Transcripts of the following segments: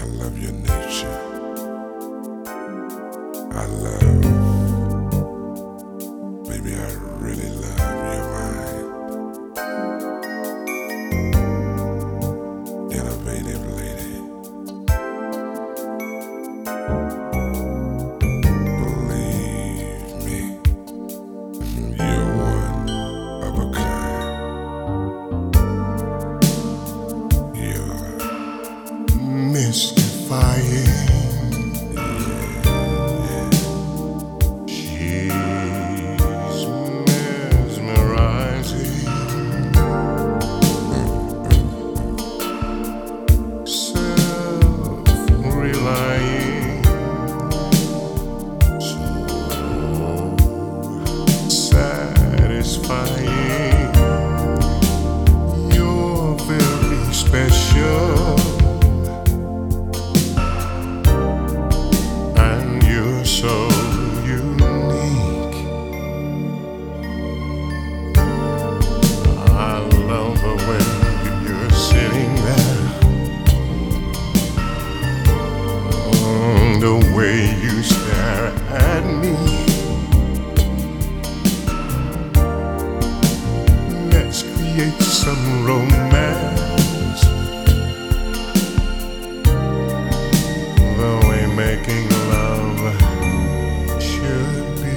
love your nature. I love, baby, I really love your mind. Innovative lady. Believe me, you're one of a kind. You're mystifying. She's mesmerizing, self-relying, so satisfying. You're very special. So unique. I love the way you're sitting there, the way you stare at me. Let's create some romance, the way making love should be.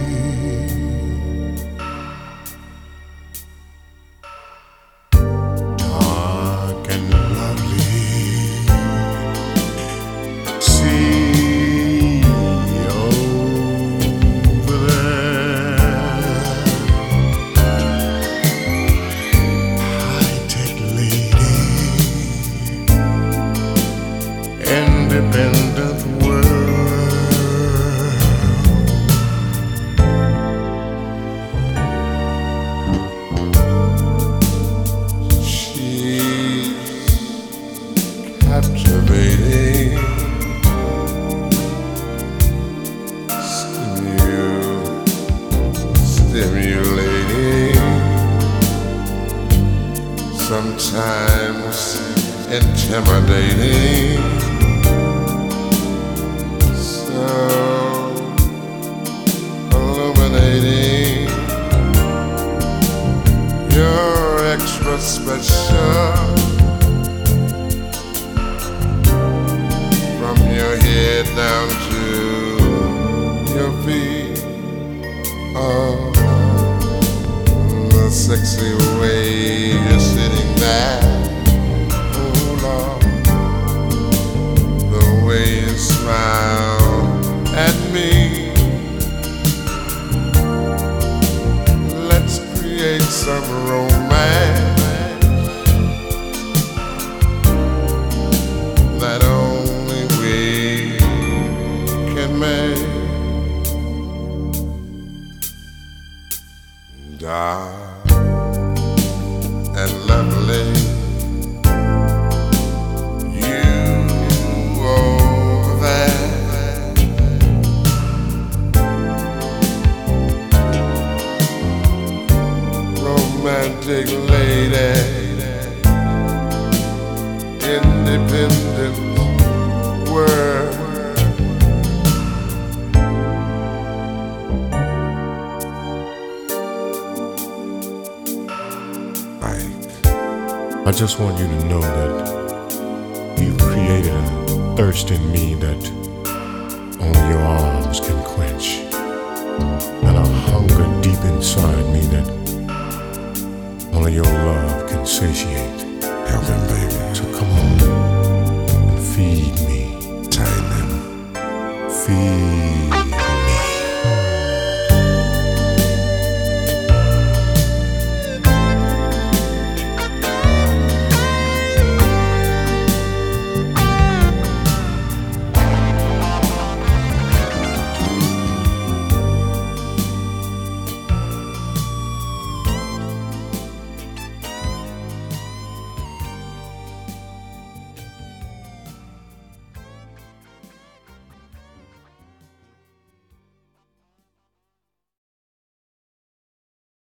Dark and lovely, see over there, high-tech lady, independent world. Captivating, stimulating, sometimes intimidating, so illuminating. You're extra special. From your head down to your feet, oh, the sexy way you're sitting there, oh Lord, the way you smile at me. Let's create some romance that only we can make. Dark and lovely, you over there, romantic lady, independent world. I just want you to know that you've created a thirst in me that only your arms can quench, and a hunger deep inside me that only your love can satiate. Help him, baby.